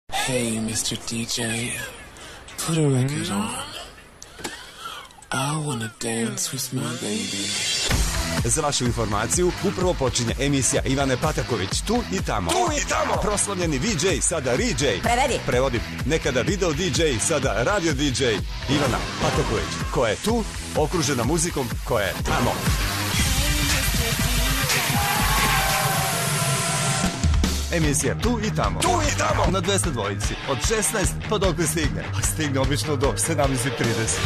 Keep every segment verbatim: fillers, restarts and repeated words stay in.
Hey, mister D J, put a record on. I wanna dance with my baby. Za vašu informaciju, upravo počinje emisija Ivane Pataković, tu i tamo. Tu i tamo. Proslavljeni V J, sada R-J. Prevedi. Prevodi. Nekada video D J, sada radio D J. Ivana Pataković, koja je tu, okružena muzikom koja je tamo. Emisija Tu i tamo. Tu i tamo. Na dvesta dvojici. Od šesnaest pa dok ne stigne. A stigne obično do sedamnaest trideset.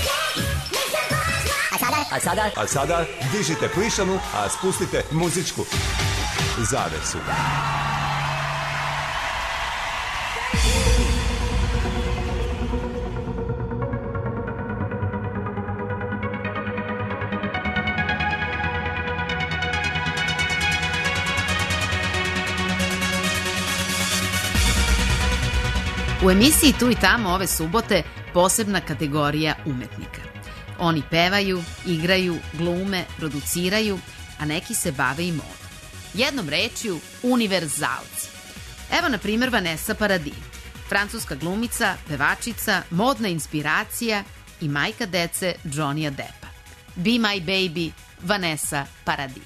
A sada? A sada? A sada dižite plišanu, a spustite muzičku zavesu. U emisiji Tu i tamo ove subote posebna kategorija umetnika. Oni pevaju, igraju, glume, produciraju, a neki se bave i modom. Jednom rečju, univerzalci. Evo na primjer Vanessa Paradis, francuska glumica, pevačica, modna inspiracija i majka dece Johnnyja Deppa. Be my baby, Vanessa Paradis.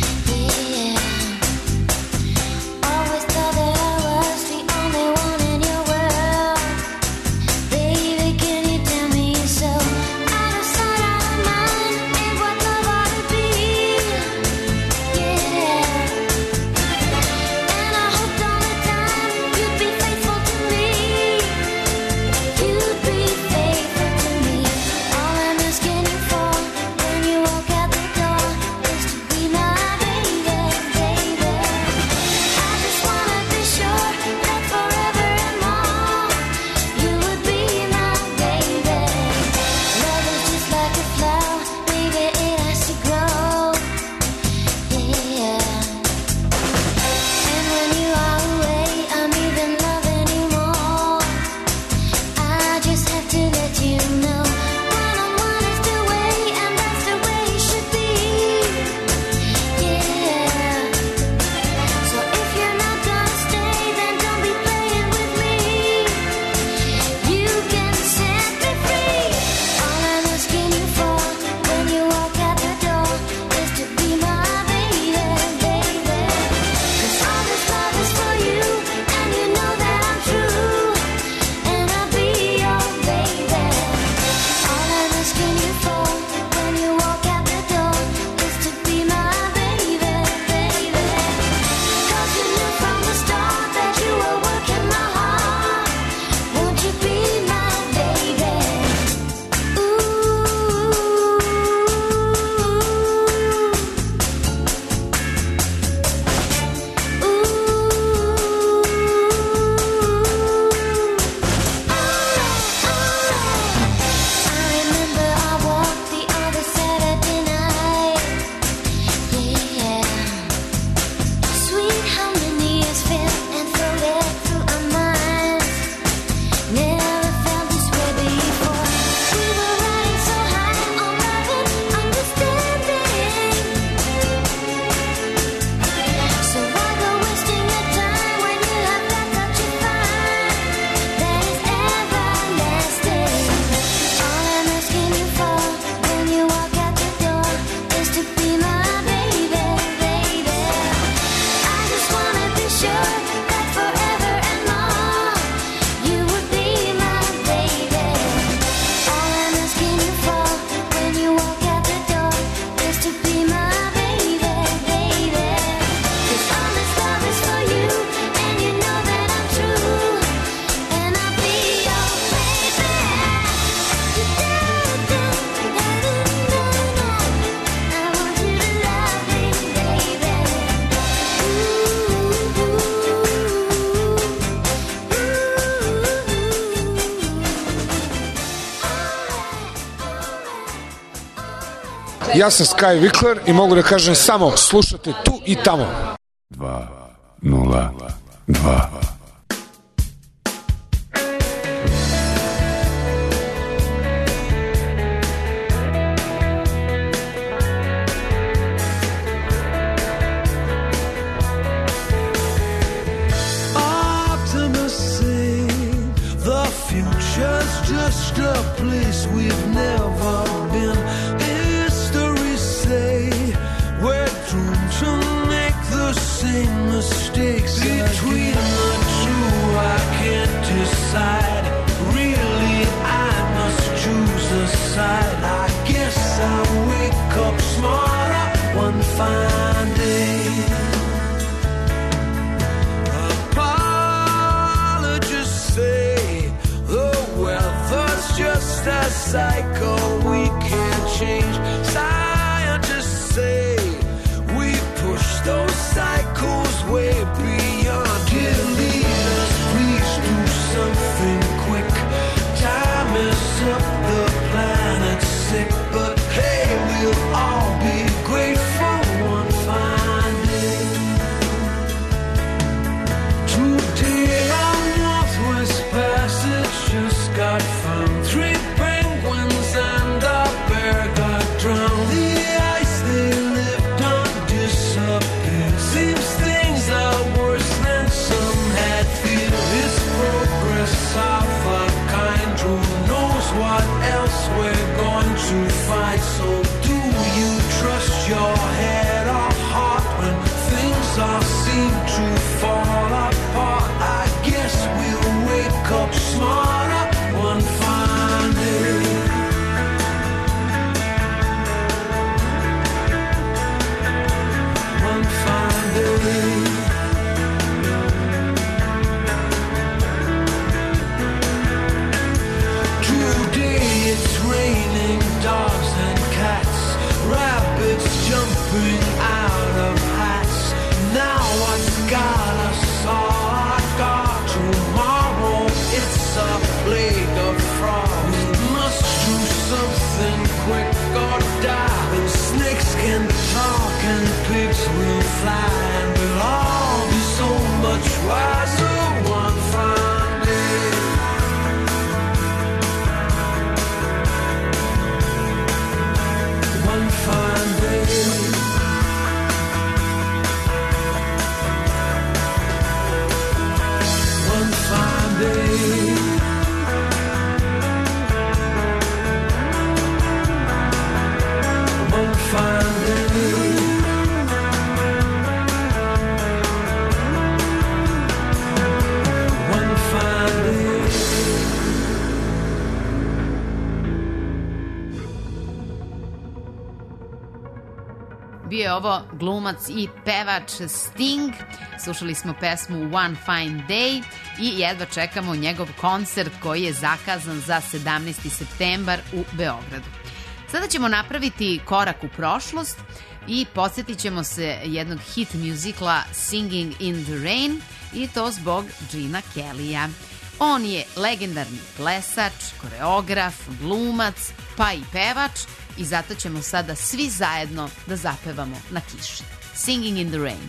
Always thought that I was the only one in your Ja sam Sky Vikler i mogu da kažem samo slušate tu i tamo. dva nula dva Just a place we've never been. History say we're doomed to make the same mistakes. Between the two I can't decide. Really I must choose a side. I guess I'll wake up smarter one fine day. Apologists say just a cycle we can't change. Scientists say we push those cycles way beyond. Dear leaders, please do something quick. Time is up, the planet's sick. But hey, we'll all be grateful one fine day. Today on Northwest Passage just got found. Three penguins and a bear got drowned. The ice they lived on disappeared. Seems things are worse than some had feared. It's progress of a kind. Who knows what else we're going to find? So do you trust your head or heart when things all seem to fall apart? I guess we'll wake up smarter one fine day. One fine day. Today it's raining dogs and cats, rabbits jumping out of hats. Now what's got us all our guard? Tomorrow it's a plague of frogs. We must do something quick or die. And snakes can talk and pigs will fly. And we'll all be so much wiser one fine day. One fine day. One fine day. One fine day. One fine day. Bio je ovo glumac i pevač Sting. Slušali smo pesmu One Fine Day i jedva čekamo njegov koncert koji je zakazan za sedamnaesti septembar u Beogradu. Sada ćemo napraviti korak u prošlost i podsjetit ćemo se jednog hit muzikla Singing in the Rain i to zbog Gina Kellya. On je legendarni plesač, koreograf, glumac, pa i pevač i zato ćemo sada svi zajedno da zapevamo na kiši. Singing in the Rain.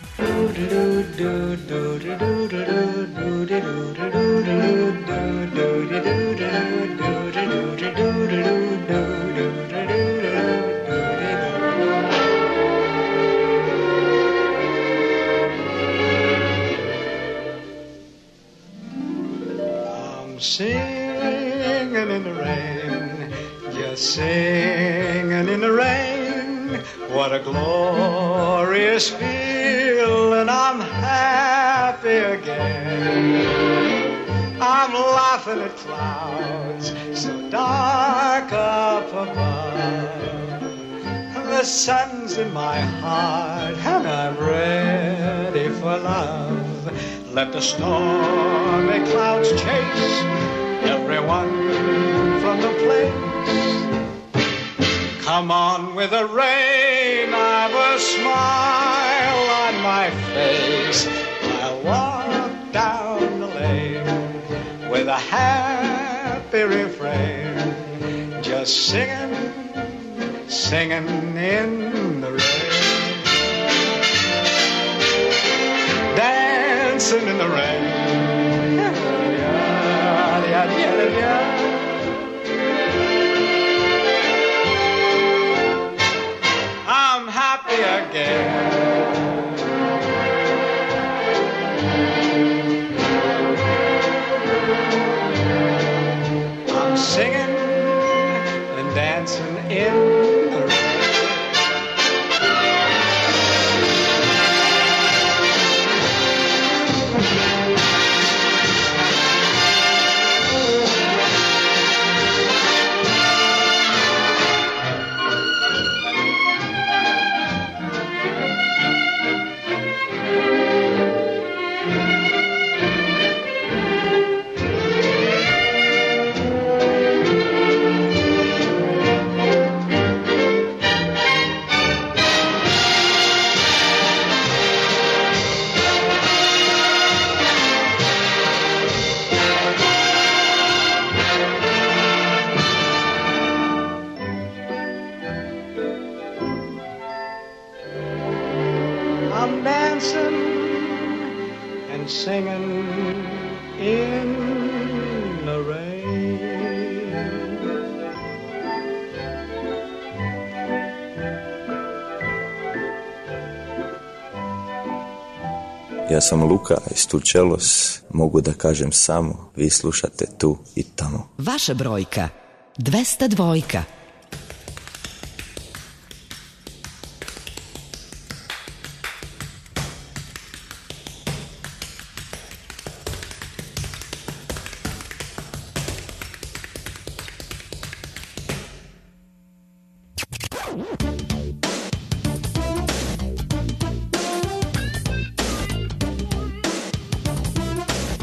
I'm singing in the rain, just singing in the rain. What a glorious feeling, I'm happy again. I'm laughing at clouds so dark up above. The sun's in my heart and I'm ready for love. Let the stormy clouds chase everyone from the place. Come on with the rain, I've a smile on my face. I'll walk down the lane with a happy refrain, just singing singing in the rain, dancing in the rain. I'm happy again. I'm singing and dancing in the rain. I'm dancing and singing in the rain. Ja sam Luka iz Turčelos, mogu da kažem samo, vi slušate tu i tamo. Vaša brojka, dvesta dvojka.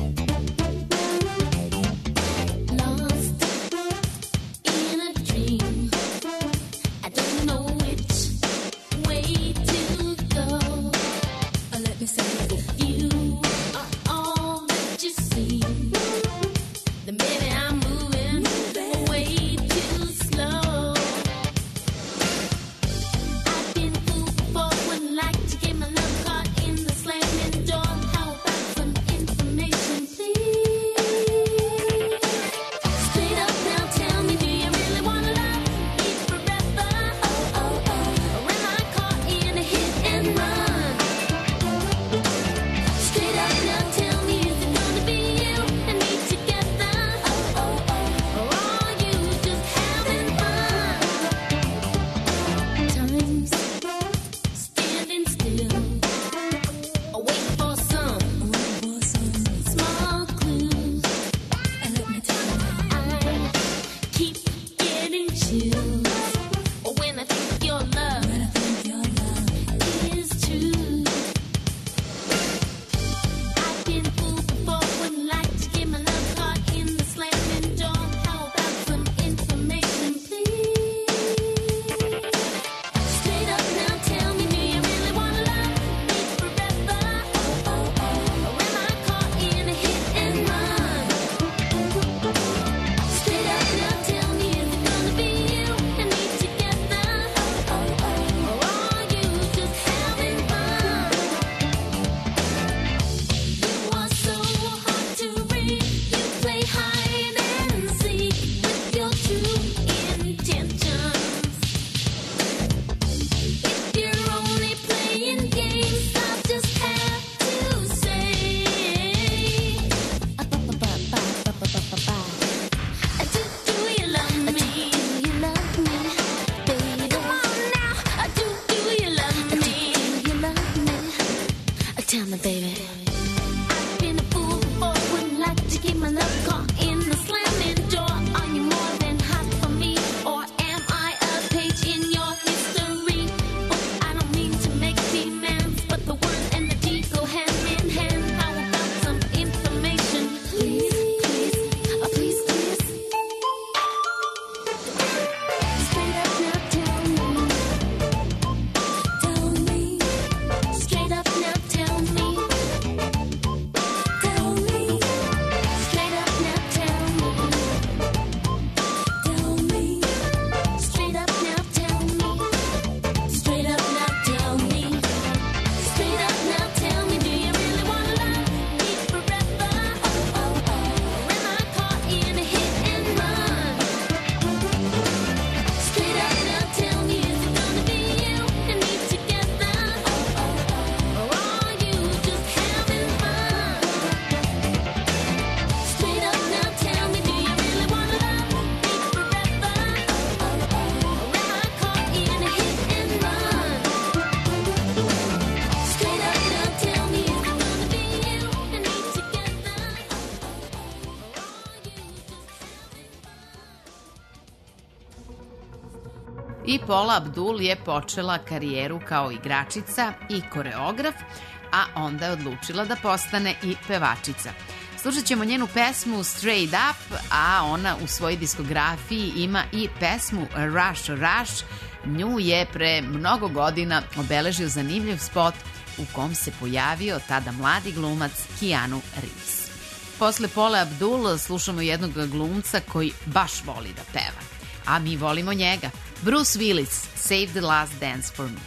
Lost in a dream. i Paula Abdul je počela karijeru kao igračica i koreograf, a onda je odlučila da postane i pevačica. Slušat ćemo njenu pesmu Straight Up, a ona u svojoj diskografiji ima i pesmu Rush Rush. Nju je pre mnogo godina obeležio zanimljiv spot u kom se pojavio tada mladi glumac Keanu Reeves. Posle Paule Abdul slušamo jednog glumca koji baš voli da peva, a mi volimo njega. Bruce Willis, Save the Last Dance for Me.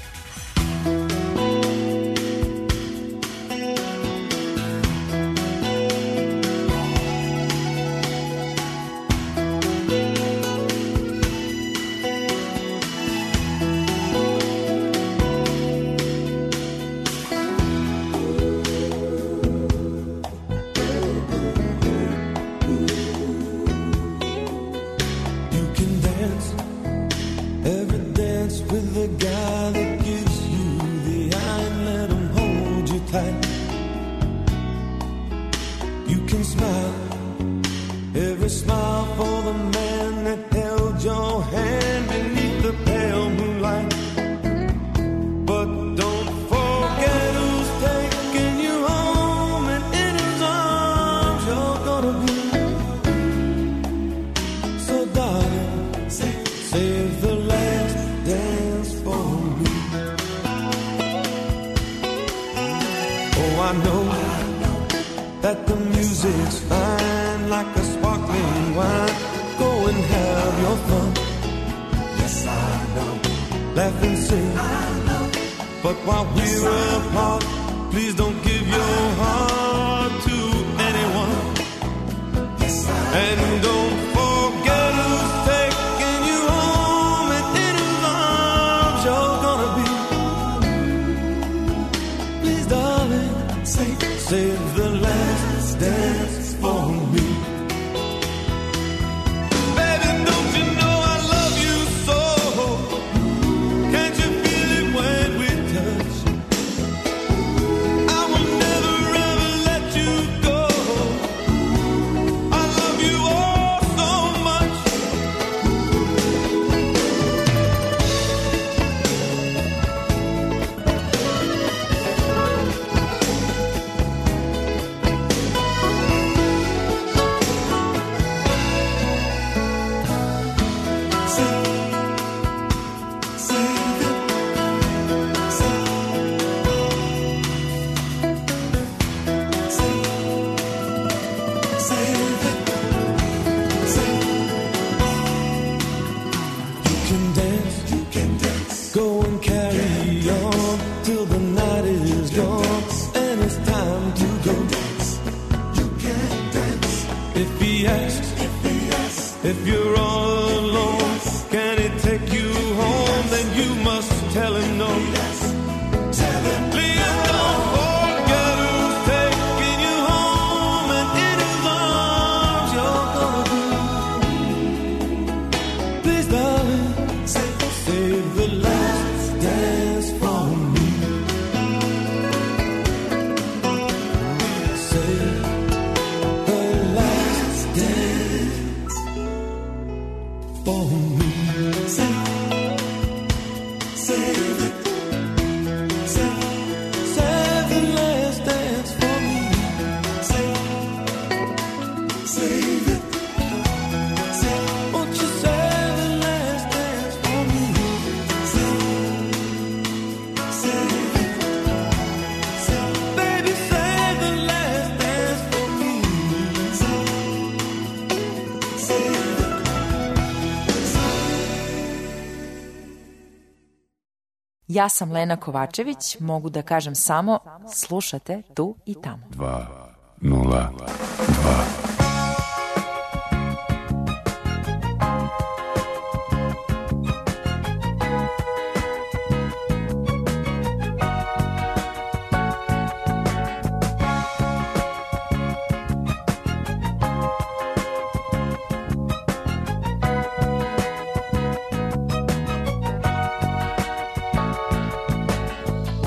Ja sam Lena Kovačević, mogu da kažem samo slušate tu i tamo. dva nula dva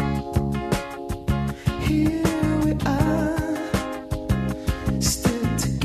Here we are, still together.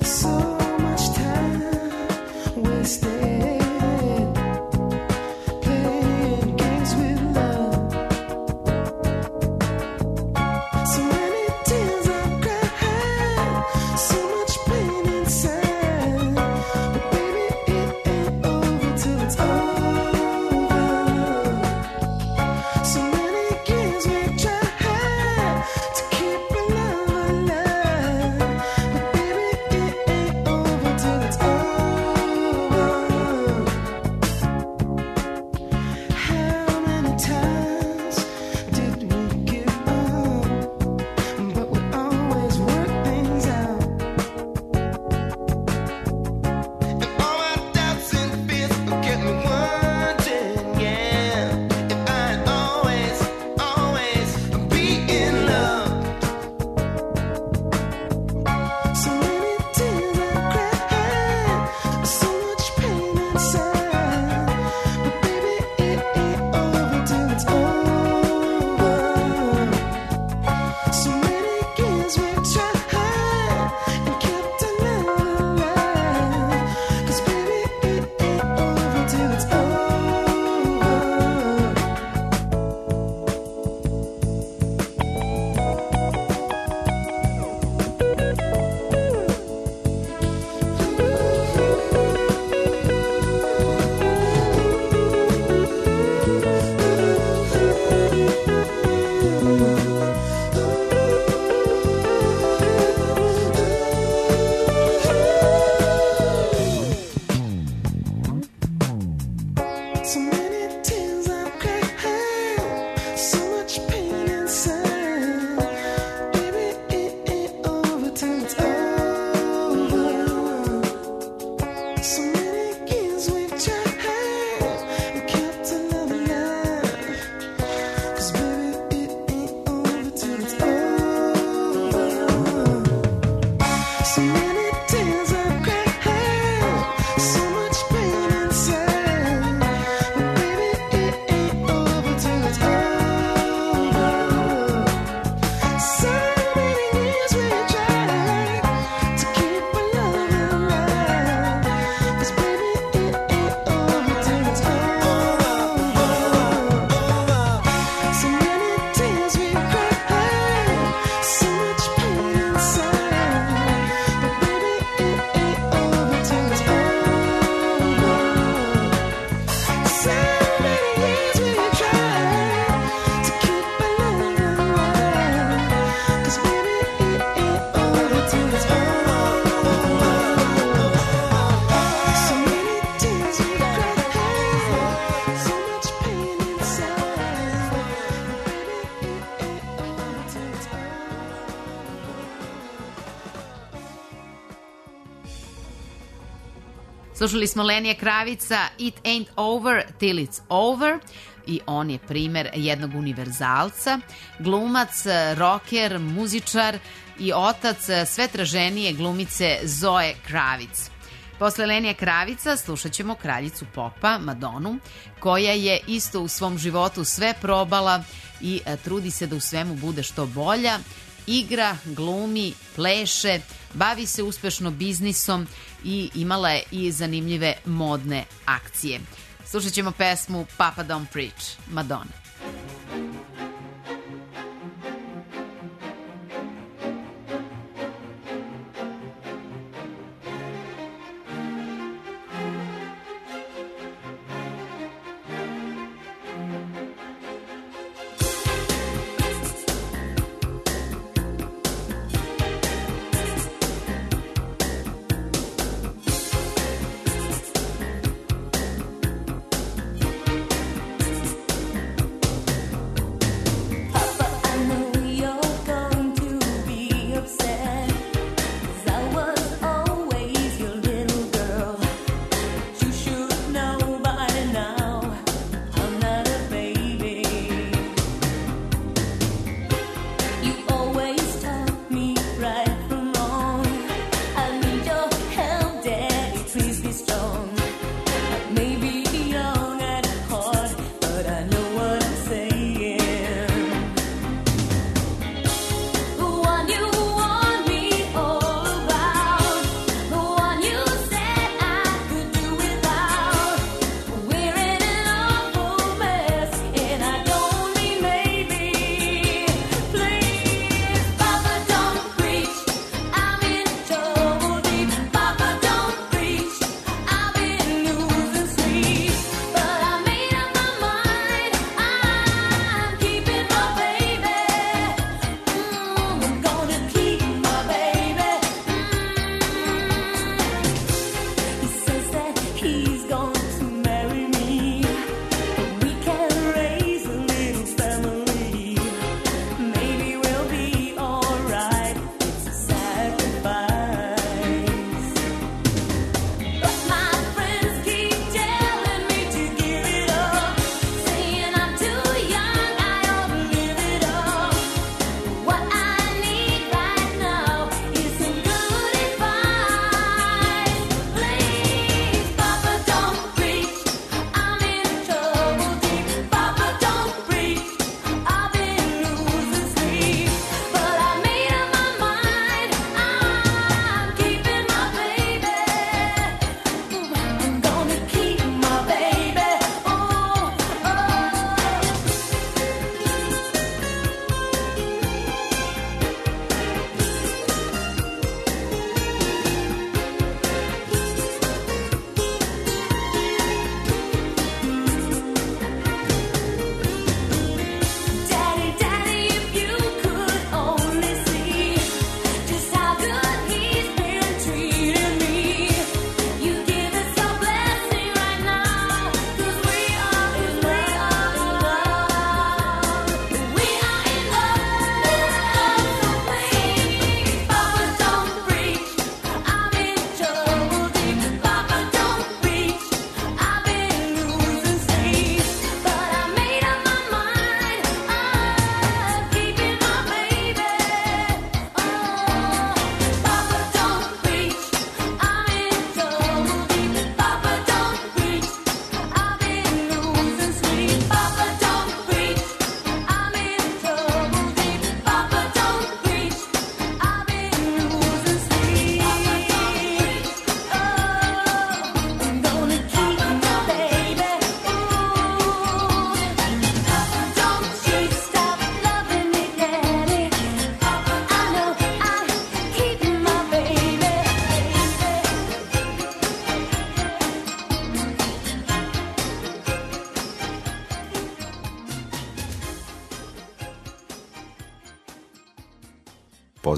Slušali smo Lenija Kravica, It Ain't Over Till It's Over, i on je primer jednog univerzalca, glumac, roker, muzičar i otac sve traženije glumice Zoe Kravic. Posle Lenija Kravica slušat ćemo kraljicu popa, Madonu, koja je isto u svom životu sve probala i trudi se da u svemu bude što bolja. Igra, glumi, pleše, bavi se uspešno biznisom i imala je i zanimljive modne akcije. Slušat ćemo pesmu Papa Don't Preach, Madonna.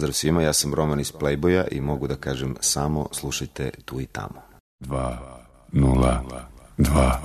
pozdrav svima, ja sam Roman iz Playboya i mogu da kažem samo slušajte tu i tamo. Dva, nula, dva.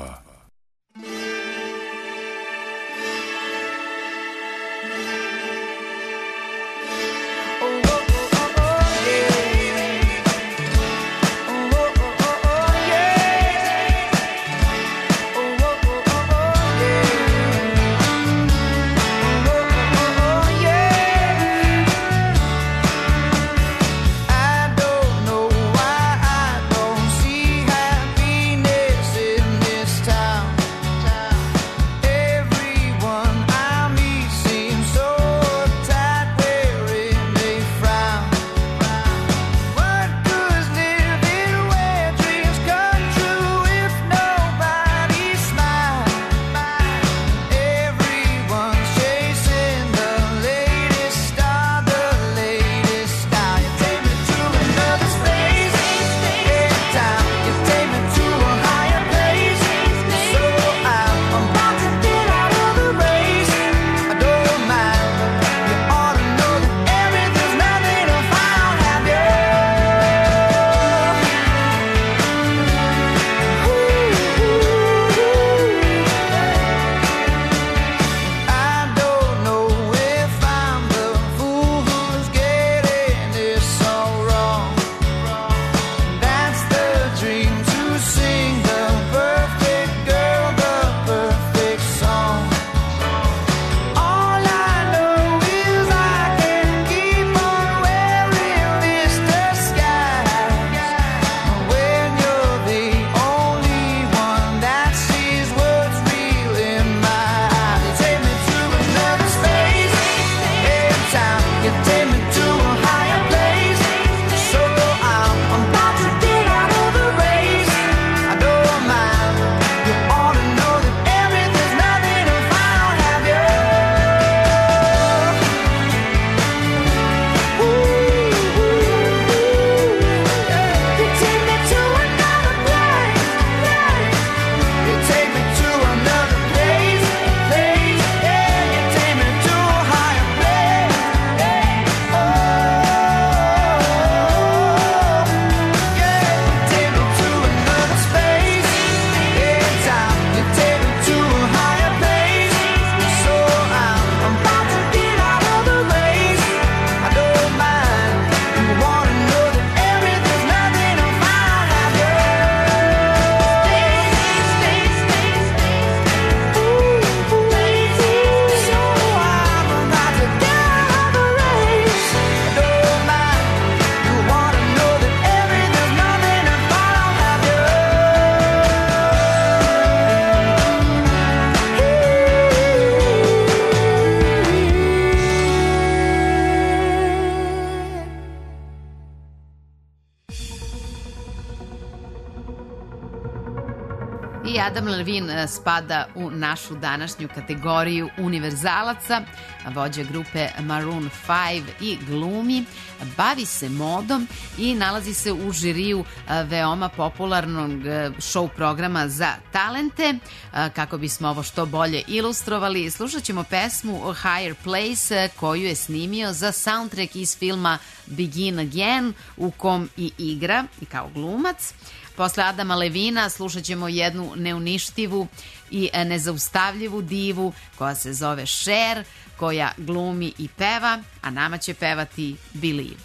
I Adam Levine spada u našu današnju kategoriju univerzalaca, vođa grupe Maroon five i glumi, bavi se modom i nalazi se u žiriju veoma popularnog show programa za talente. Kako bismo ovo što bolje ilustrovali, slušat ćemo pesmu Higher Place koju je snimio za soundtrack iz filma Begin Again, u kom i igra i kao glumac. Posle Adama Levina slušat ćemo jednu neuništivu i nezaustavljivu divu koja se zove Cher, koja glumi i peva, a nama će pevati Believe.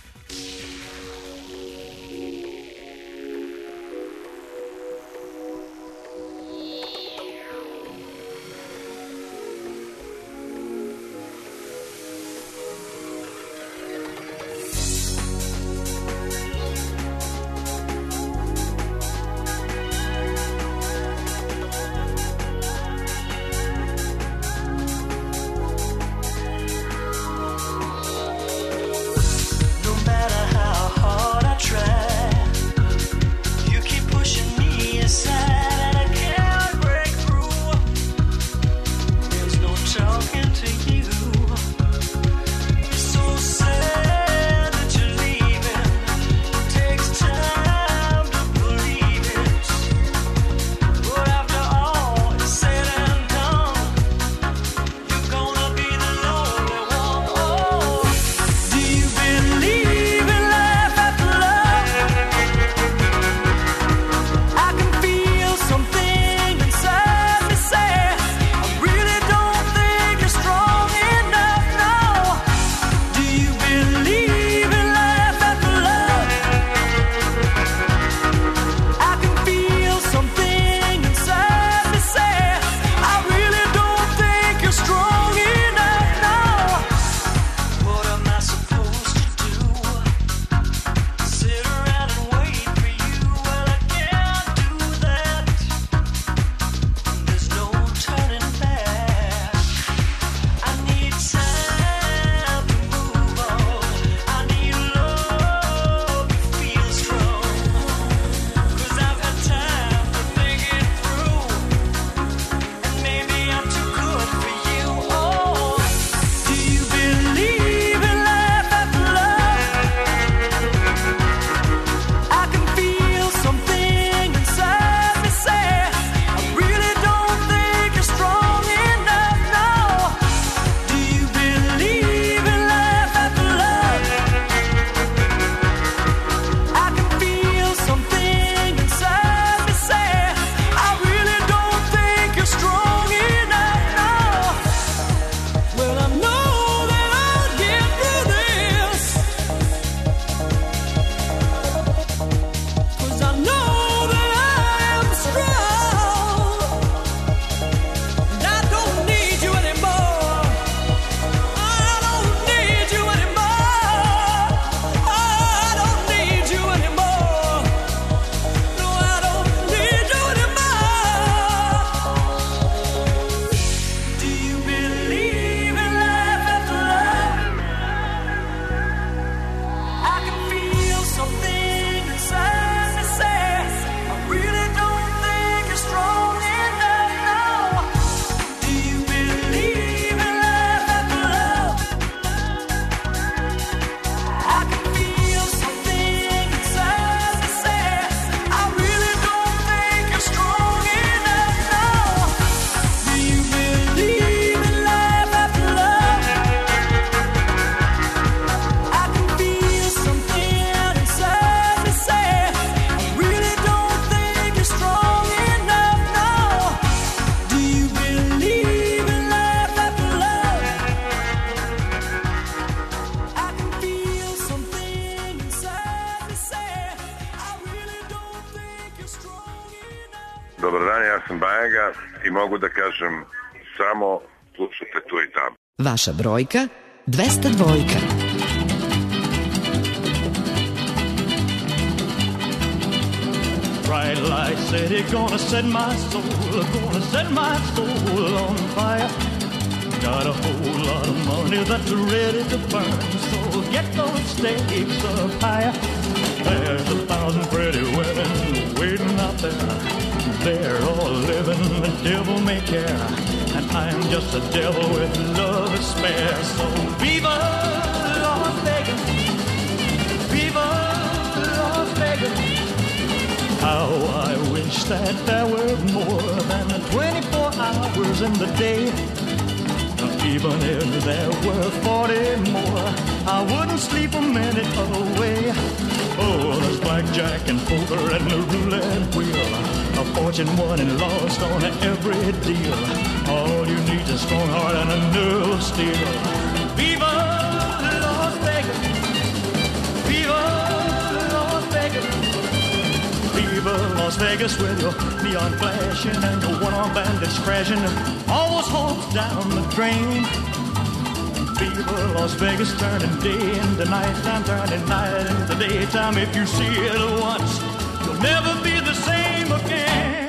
No matter Dobar dan, ja sam Bajaga i mogu da kažem samo slušajte tu i tamo. Vaša brojka dvesta dvojka. Bright light city, gonna set my soul, gonna set my soul on fire. Got a whole lot of money that's ready to burn, so get those stakes up higher. There's a thousand pretty women waiting out there. They're all living the devil may care, and I'm just a devil with love to spare. So viva Las Vegas, viva Las Vegas. How I wish that there were more than twenty-four hours in the day. Even if there were forty more, I wouldn't sleep a minute away. Oh, there's blackjack and poker and the roulette wheel, a fortune won and lost on every deal. All you need is a strong heart and a nerve of steel. Viva Las Vegas, viva Las Vegas, viva Las Vegas with your neon flashing and your one-armed bandits crashing, all those hopes down the drain. Viva Las Vegas, turning day into nighttime, turning night into daytime. If you see it once, you'll never be the same again.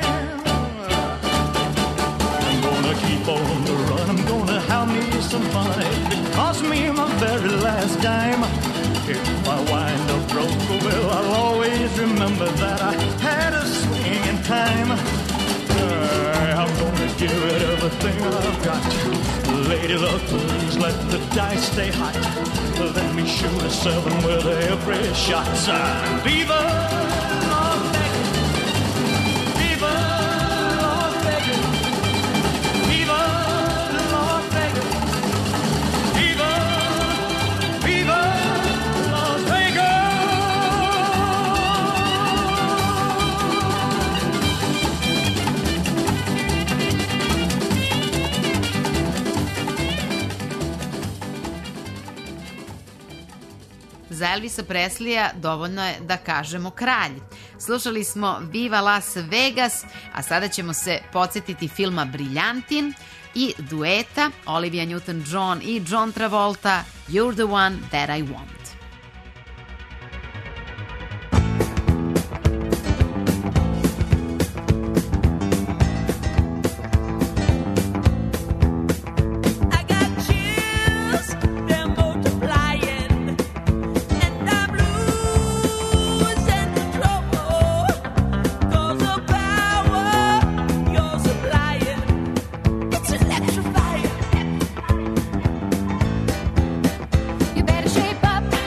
I'm gonna keep on the run, I'm gonna have me some fun. It cost me my very last dime. If I wind up broke, well, I'll always remember that I had a swing in time. Uh, I'm gonna give it everything I've got. Lady luck, please let the dice stay hot. Let me shoot a seven with every shot. Uh, Viva Las Vegas, viva Las Vegas, viva Las Vegas, viva, viva Las Vegas. Za Elvisa Presleya dovoljno je da kažemo kralj. Slušali smo Viva Las Vegas, a sada ćemo se podsjetiti filma Briljantin i dueta Olivia Newton-John i John Travolta, You're the One That I Want. You better shape up.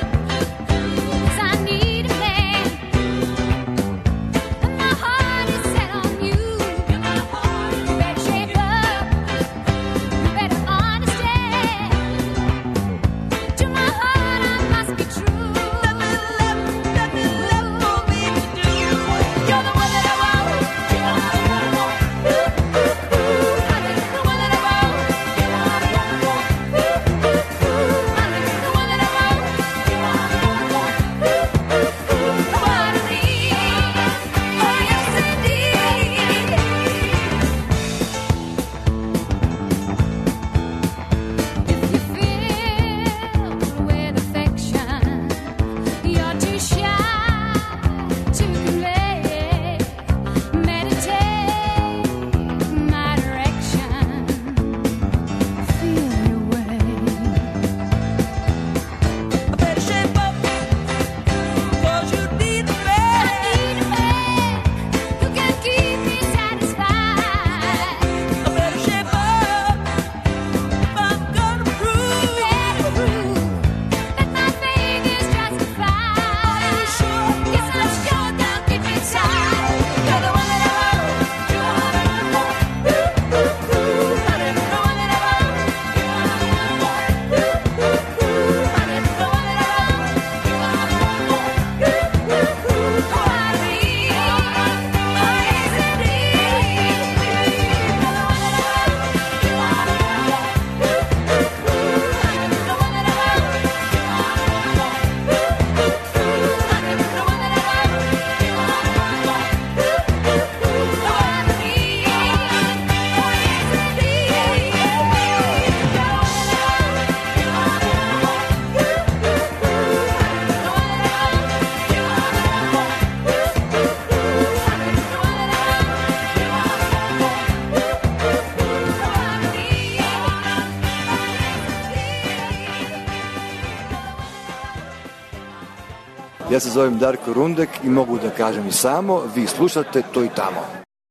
Ja se zovem Darko Rundek i mogu da kažem i samo, vi slušate To i tamo.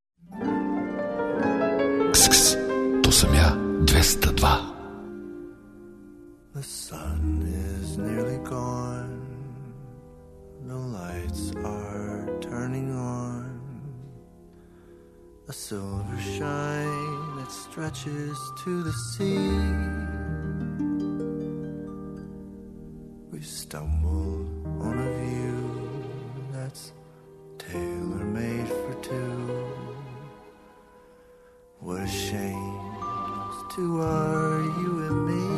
Ks, ks, to sam ja, dvesta dva. The sun is nearly gone. The lights are turning on. A silver shine that stretches to the sea. We stumbled on a view that's tailor-made for two. What a shame, those two are you and me.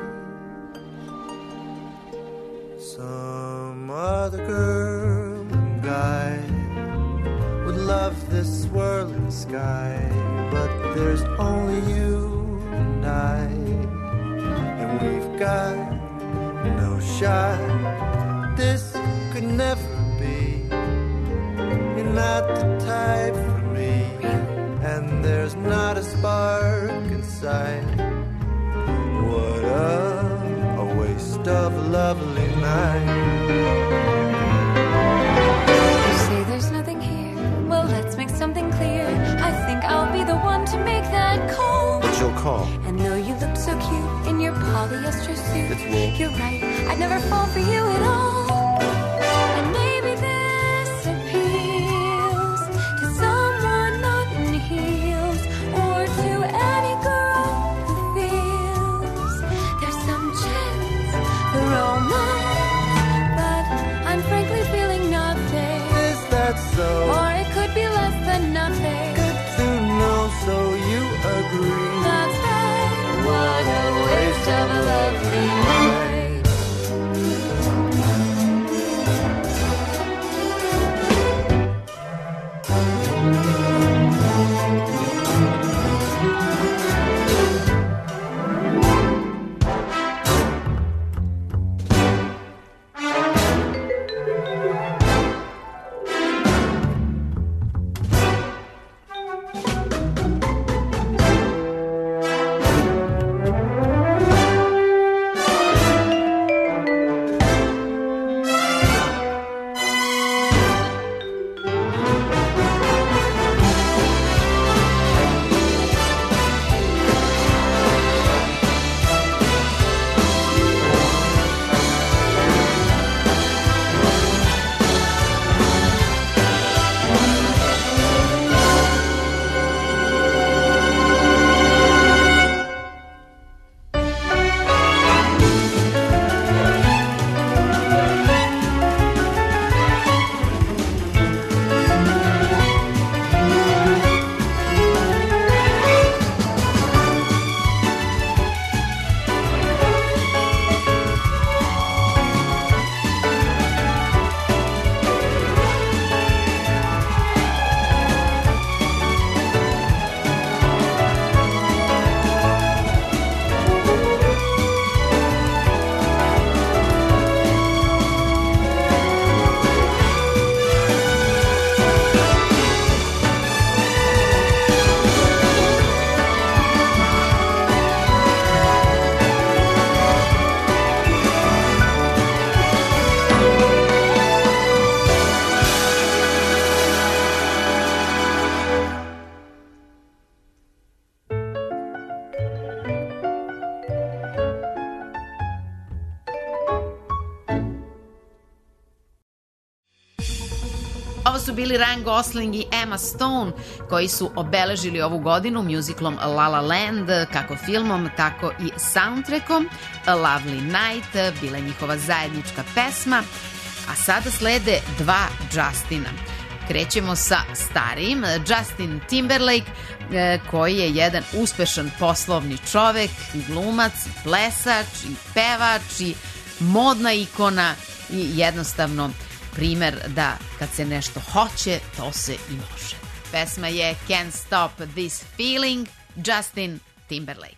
Some other girl and guy would love this swirling sky, but there's only you and I, and we've got no shot. This could never be. You're not the type for me, and there's not a spark inside. What a, a waste of a lovely night. You say there's nothing here. Well, let's make something clear. I think I'll be the one to make that call. But you'll call. And though you look so cute in your polyester suit, it's wool. You're right, I'd never fall for you at all. And maybe this appeals to someone not in heels, or to any girl who feels there's some chance for romance. But I'm frankly feeling nothing. Is that so? Or it could be less than nothing. Good to know, so you agree. That's right, what a waste of a lovely night. Ovo su bili Ryan Gosling i Emma Stone, koji su obeležili ovu godinu musicalom La La Land, kako filmom, tako i soundtrackom. A Lovely Night bila je njihova zajednička pesma, a sada slede dva Justina. Krećemo sa starijim, Justin Timberlake, koji je jedan uspešan poslovni čovek, i glumac, i plesač, i pevač, i modna ikona, i jednostavno primer da kad se nešto hoće, to se i može. Pesma je Can't Stop This Feeling, Justin Timberlake.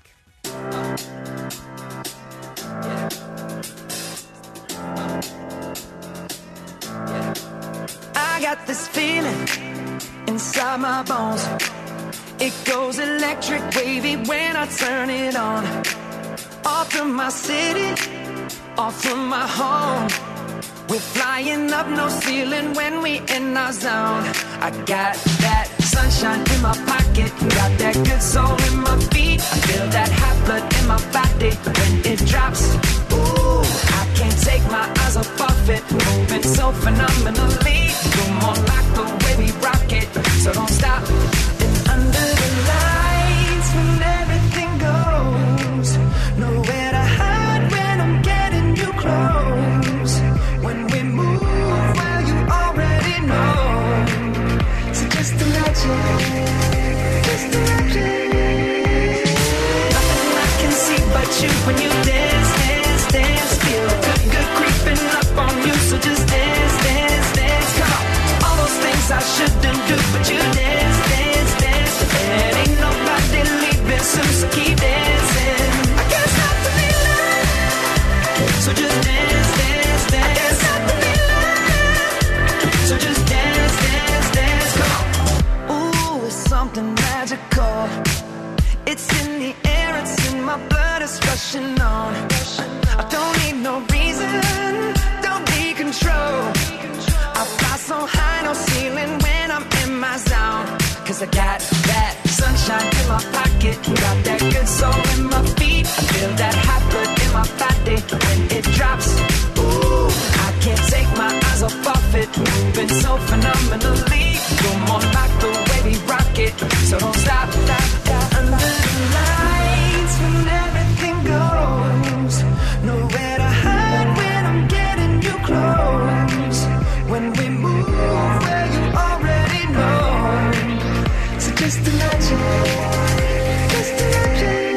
I got this feeling inside my bones. It goes electric wavy when I turn it on. Off from my city, off from my home. We're flying up, no ceiling when we in our zone. I got that sunshine in my pocket, got that good soul in my feet. I feel that hot blood in my body when it drops. Ooh, I can't take my eyes off of it, moving so phenomenally. You're more like the way we rock it, so don't stop. And under the lights, when everything goes, nowhere to hide when I'm getting you close. When we move, well, you already know. So just imagine, just imagine. Nothing I can see but you when you dance, dance, dance. Feel good, good creeping up on you. So just dance, dance, dance. Come on, all those things I shouldn't do, but you dance, dance, dance. And ain't nobody leaving soon, so keep dancing. I can't stop the feeling, so just dance, dance, dance. I can't stop the feeling, so just dance, dance, dance. Come on. Ooh, it's something magical. It's in the air, it's in my blood, it's rushing on. I don't need no reason, don't need control. I fly so high, no ceiling when I'm in my zone. Cause I got that sunshine in my pocket, got that good soul in my feet. I feel that hot blood in my body when it drops. Ooh, I can't take my eyes off of it, moving so phenomenally. You're more like the way we rock it, so don't stop, stop, stop. Under the lights, when everything goes, nowhere to hide when I'm getting you close. When we move, well, you already know. So just imagine, just imagine.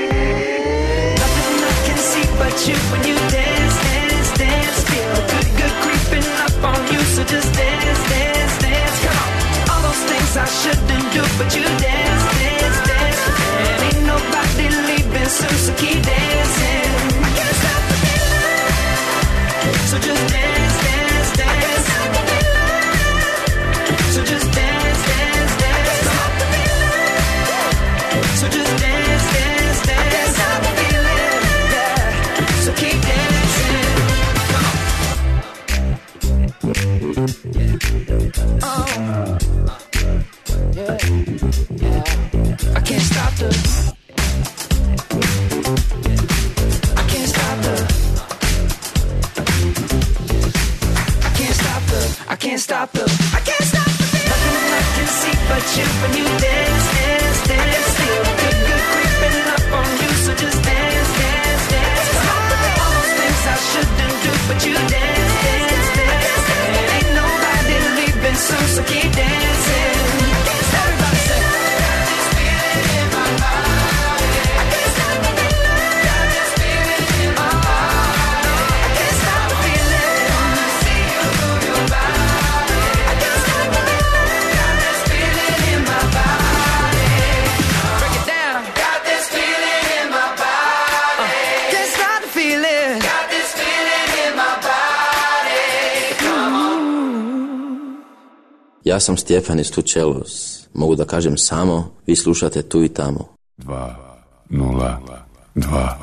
Nothing I can see but you when you dance, dance, dance. Feel good, good creeping up on you. So just dance, dance, dance. Come on, all those things I shouldn't do, but you dance, dance, dance. And ain't nobody leaving soon, so keep dancing. I can't stop the feeling, so just dance, dance, dance. I can't stop the feeling, so just dance, dance, dance. Come on. So just dance, dance, dance. I can't stop the feeling, yeah. So keep dancing. Come on. Oh, yeah, yeah. I can't stop the. I can't stop the. I can't stop the. I can't stop the. I can't stop the feeling. Nothing I can see but you when you dance, dance, dance. Feel good, good creeping up on you. So just dance, dance, dance. All those things I shouldn't do, but you dance, dance, dance. And ain't nobody leaving soon, so keep dancing. Everybody say, got this feeling in my body. I can't stop the feeling. Got this feeling in my body. I can't stop the feeling. Wanna see you move your body. I can't stop the feeling. Got this feeling in my body. Break it down. Got this feeling in my body. Uh, can't stop the feeling. Got this feeling in my body. Come on. Ja sam Stjefan iz Tučelos. Mogu da kažem samo, vi slušate tu i tamo. Dva, nula, dva.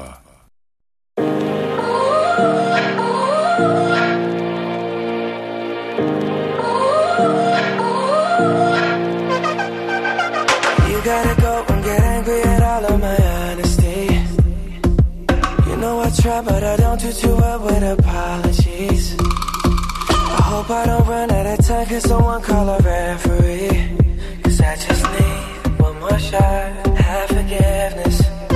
You gotta go and get angry at all of my honesty. You know I try, but I don't do too well with apologies. I hope I don't run out of time, cause someone call a referee. Cause I just need one more shot, have forgiveness.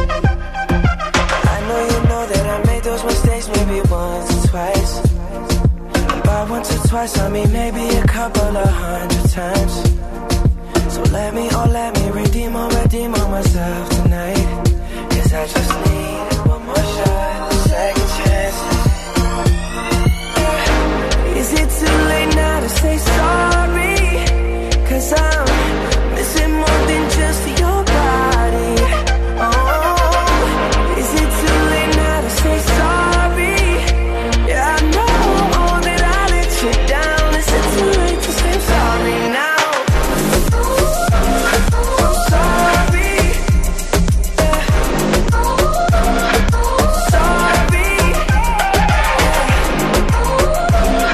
I know you know that I made those mistakes maybe once or twice. And by once or twice I mean maybe a couple of hundred times. So let me, oh let me redeem or redeem on myself tonight. Cause I just need one more shot, second chances. Is it too late now to say sorry? Cause I'm missing more than just your body. Oh, is it too late now to say sorry? Yeah, I know that I let you down. Is it too late to say sorry now? Sorry.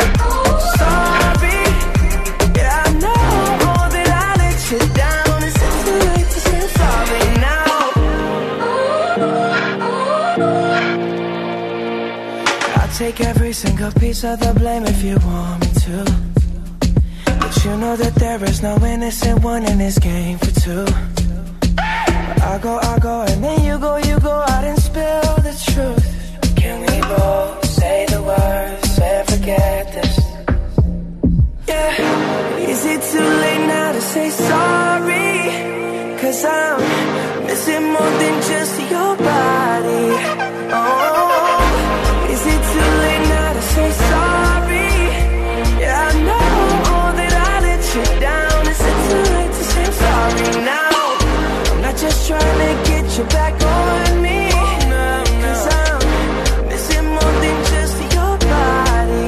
every single piece of the blame if you want me to. But you know that there is no innocent one in this game for two. But I go, I go, and then you go, you go out and spill the truth. Can we both say the words and forget this? Yeah. Is it too late now to say sorry? Cause I'm missing more than just your body. Oh, is it too late now to say sorry? Yeah, I know that I let you down. Is it too late to say I'm sorry now? I'm not just trying to get you back on me. Cause I'm missing more than just your body.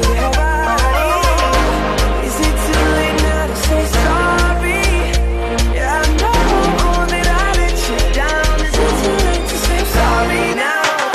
Is it too late now to say sorry? Yeah, I know that I let you down. Is it too late to say I'm sorry now?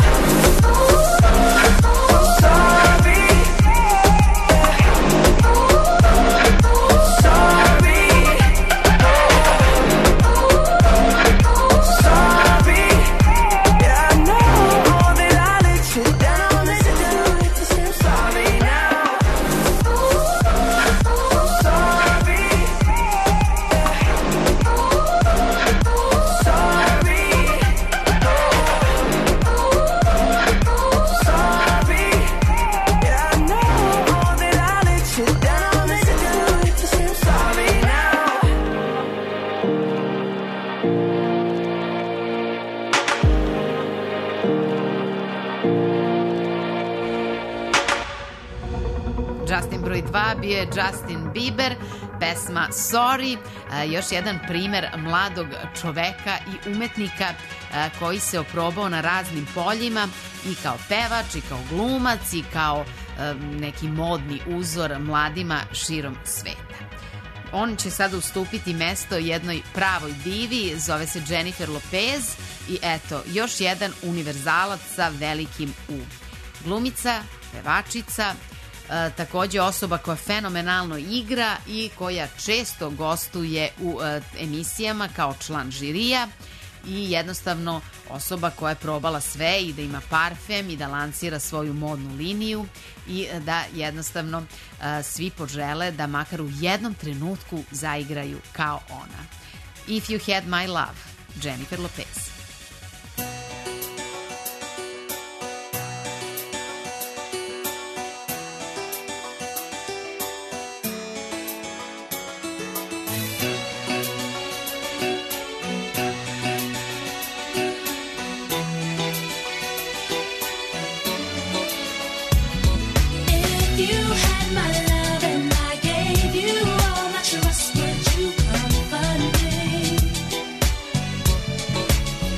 Justin broj dva bio je Justin Bieber, pesma Sorry, e, još jedan primer mladog čoveka i umetnika e, koji se oprobao na raznim poljima i kao pevač i kao glumac i kao e, neki modni uzor mladima širom sveta. On će sada ustupiti mesto jednoj pravoj divi, zove se Jennifer Lopez i eto, još jedan univerzalac sa velikim U. Glumica, pevačica, E, takođe osoba koja fenomenalno igra i koja često gostuje u e, emisijama kao član žirija i jednostavno osoba koja je probala sve i da ima parfem i da lansira svoju modnu liniju i da jednostavno e, svi požele da makar u jednom trenutku zaigraju kao ona. If You Had My Love, Jennifer Lopez. Trust, would you comfort me?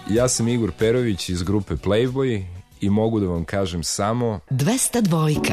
Ja sam Igor Perović iz grupe Playboy i mogu da vam kažem samo dvesta dvojka.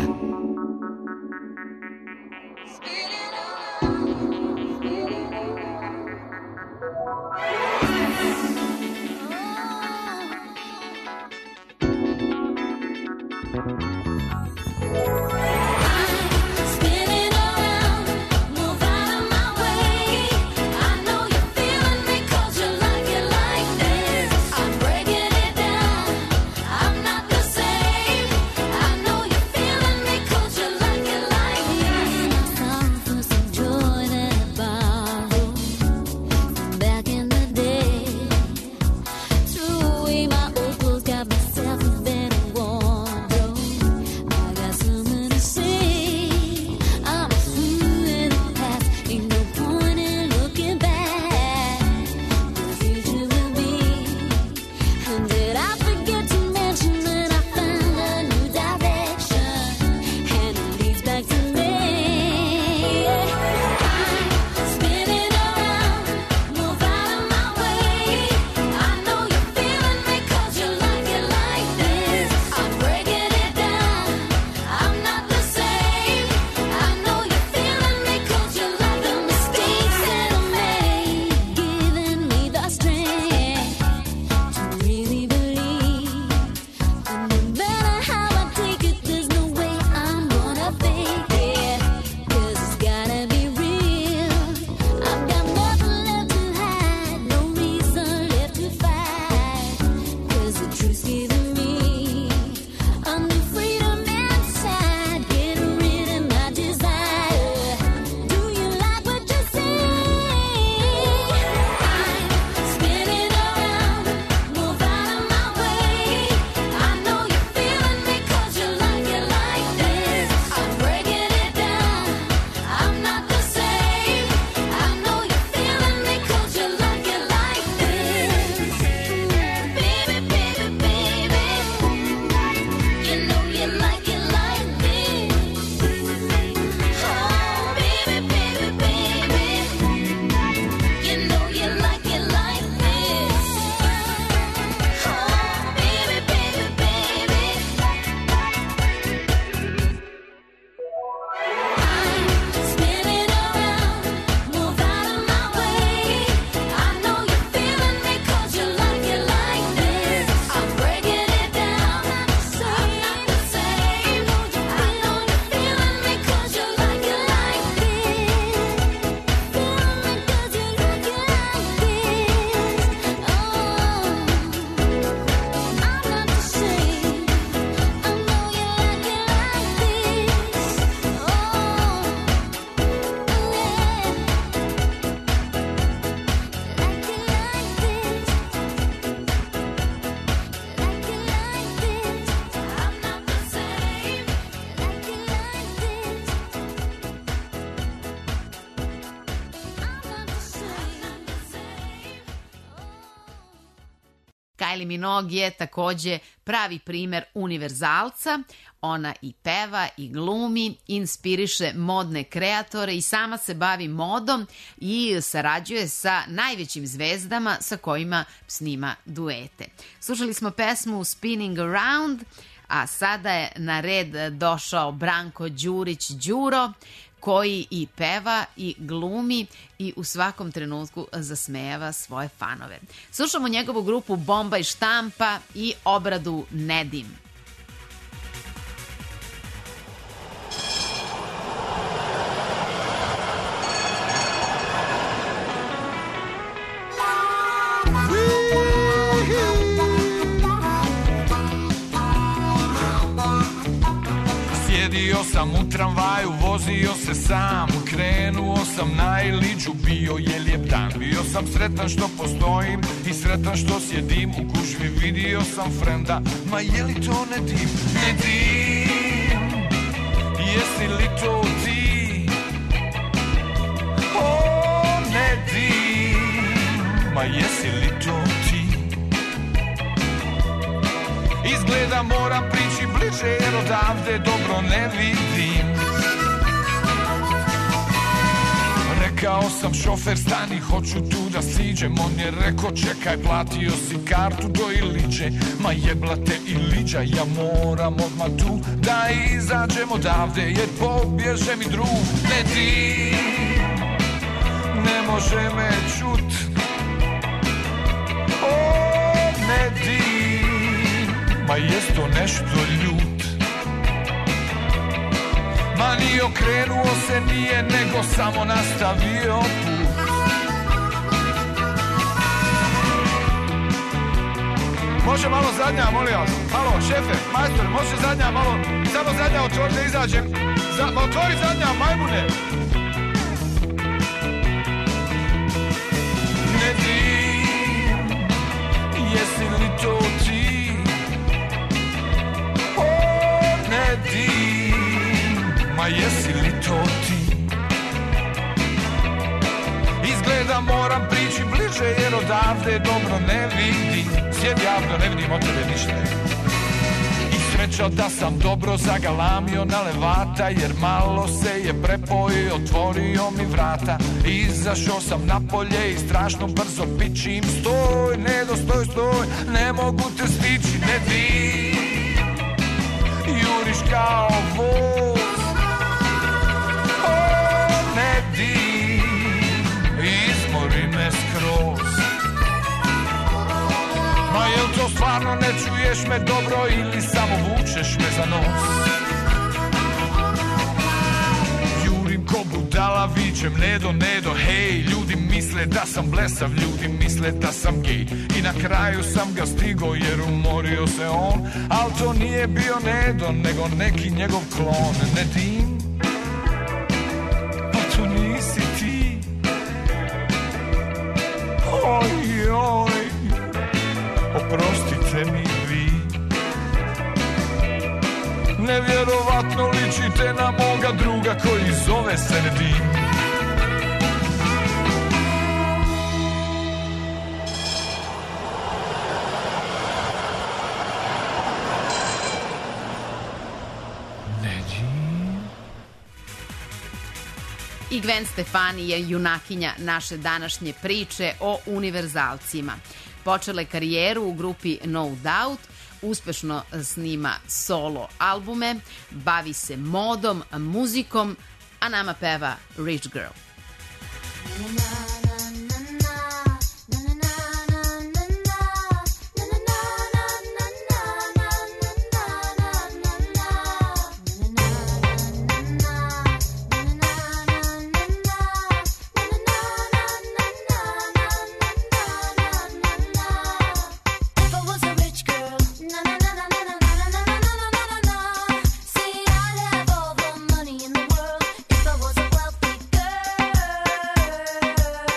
Kylie Minogue je takođe pravi primer univerzalca. Ona i peva i glumi, inspiriše modne kreatore i sama se bavi modom i sarađuje sa najvećim zvezdama sa kojima snima duete. Slušali smo pesmu Spinning Around, a sada je na red došao Branko Đurić Đuro, koji i peva i glumi i u svakom trenutku zasmejava svoje fanove. Slušamo njegovu grupu Bomba i štampa i obradu Nedim. Sjedio sam u tramvaju, vozio se sam, krenuo sam na Iliđu, bio je lijep dan. Bio sam sretan što postojim i sretan što sjedim u gužvi, vidio sam frenda, ma je li to Nedim? Nedim, jesi li to ti? O, Nedim, ma jesi li to ti? Izgleda moram prići bliže jer odavde dobro ne vidim. Rekao sam šofer stani, hoću tu da siđem. On je rekao čekaj, platio si kartu do Iliđe. Ma jeblate Iliđa, ja moram odmah tu da izađem odavde, jer pobježe mi drug. Ne ti, ne može me čut. O, ne ti, ma jest to nešto ljut. Ma ni okrenuo se nije, nego samo nastavio put. Može malo zadnja, molim vas. Malo, šefe, majstor, može zadnja, malo, samo zadnja, otvori da izađem. Za, ma otvori zadnja, majmune. Ne ti, jesi li to ti? O, ne ti, ma jesi li to ti? Izgleda moram prići bliže, jer odavde dobro ne vidim. Sjedi javno, ne vidim od tebe ništa. I sreća da sam dobro zagalamio na levata, jer malo se je prepojio, otvorio mi vrata. Izašao sam napolje i strašno brzo pičim. Stoj, Nedo, stoj, stoj, ne mogu te stići. Ne ti, juriš kao voz. Ne di, izmori me skroz. Ma jel to stvarno ne čuješ me dobro ili samo vučeš me za nos? Jurim ko budala, vičem Nedo, Nedo, hej. Ljudi misle da sam blesav, ljudi misle da sam gej. I na kraju sam ga stigo jer umorio se on. Al to nije bio Nedo, nego neki njegov klon. Ne dim, to nisi ti. Oj, oj, oprostite mi vi. Nevjerovatno ličite na moga druga koji zove se Nedim. I Gwen Stefani je junakinja naše današnje priče o univerzalcima. Počela je karijeru u grupi No Doubt, uspešno snima solo albume, bavi se modom, muzikom, a nama peva Rich Girl. Money in the world if I was a wealthy girl.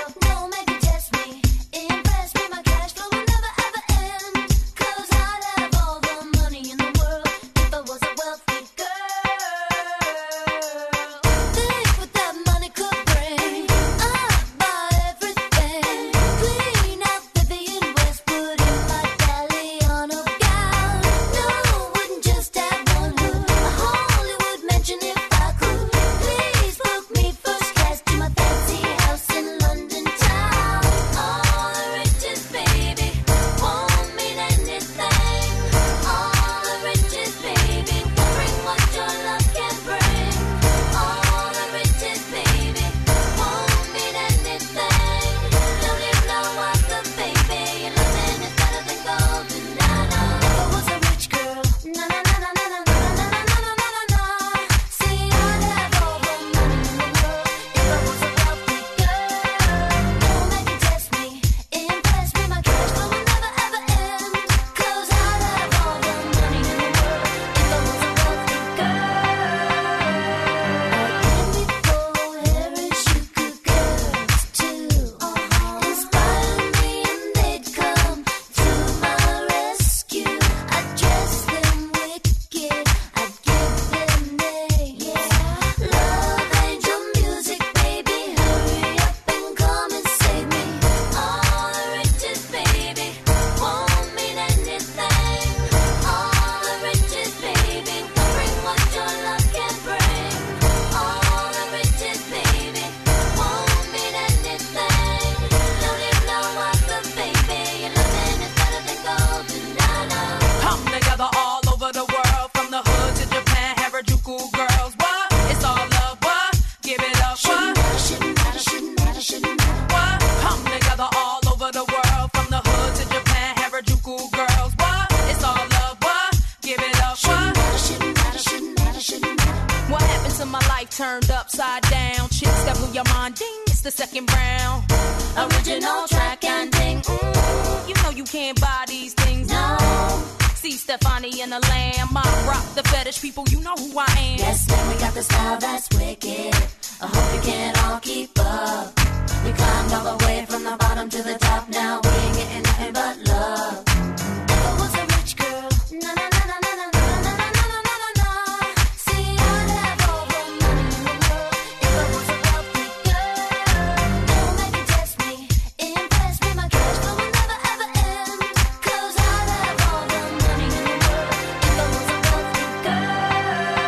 What happened to my life turned upside down? Chicks that blew your mind, ding, it's the second round. Original track and ding, mm, you know you can't buy these things, no. See Stefani and the Lamb, I rock the fetish people, you know who I am. Yes, man, we got the style that's wicked. I hope you can all keep up. We climbed all the way from the bottom to the top. Now we ain't getting nothing but love. If I was a rich girl, na na na na na na na na na na na na na. See, I'd have all the money in the world. If I was a wealthy girl, don't make it test me, impress me. My cash flow will never ever end. 'Cause I'd have all the money in the world. If I was a wealthy girl.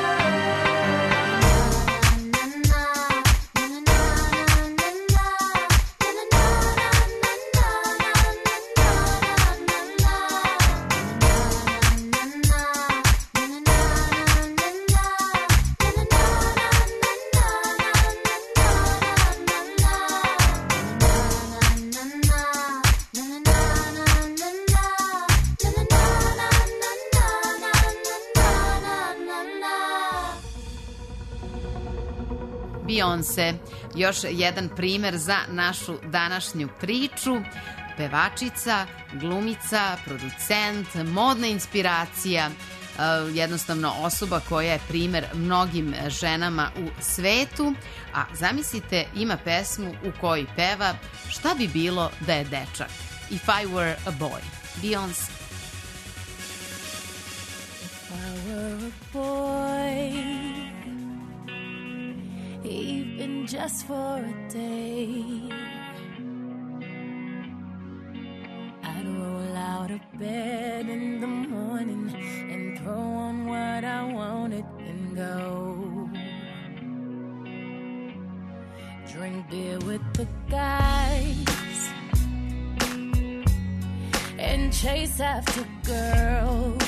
Beyoncé, još jedan primer za našu današnju priču. Pevačica, glumica, producent, modna inspiracija, jednostavno osoba koja je primer mnogim ženama u svetu, a zamislite ima pesmu u kojoj peva šta bi bilo da je dečak. If I Were a Boy. Beyoncé. If I were a boy, even just for a day, I'd roll out of bed in the morning and throw on what I wanted and go drink beer with the guys and chase after girls.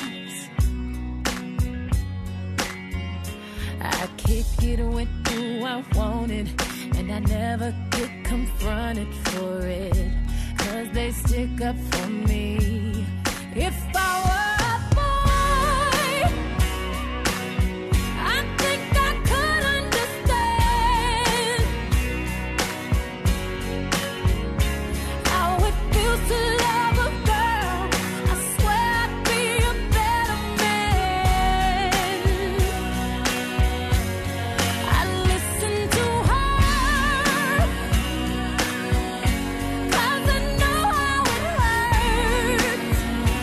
I kick it with who I wanted, and I never get confronted for it, 'cause they stick up for me. If I were a boy, I think I could understand how it feels to love a girl. I swear I'd be a better man. I listen to her, 'cause I know how it hurts